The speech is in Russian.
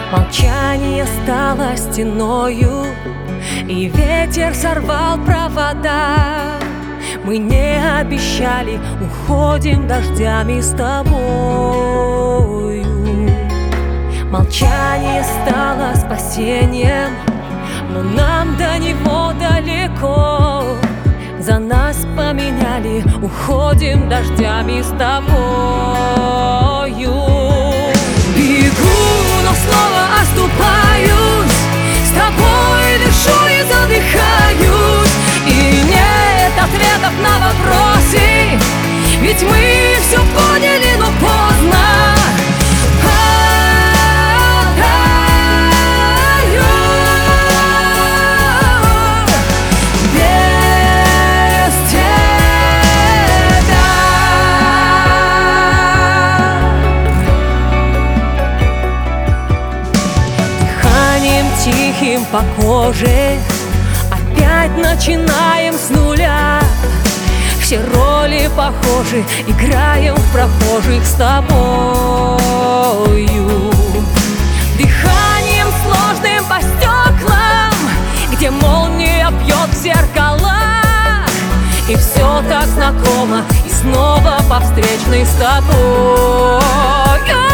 Молчание стало стеною, и ветер сорвал провода. Мы не обещали, уходим дождями с тобою. Молчание стало спасением, но нам до него далеко. За нас поменяли, уходим дождями с тобою. Бегу, но снова оступаюсь, с тобой дышу и задыхаюсь. И нет ответов на вопросы, ведь мы все поняли, но поздно. Тихим по коже опять начинаем с нуля. Все роли похожи, играем в прохожих с тобою. Дыханием сложным по стеклам, где молния бьет в зеркала. И все так знакомо, и снова по встречной с тобой.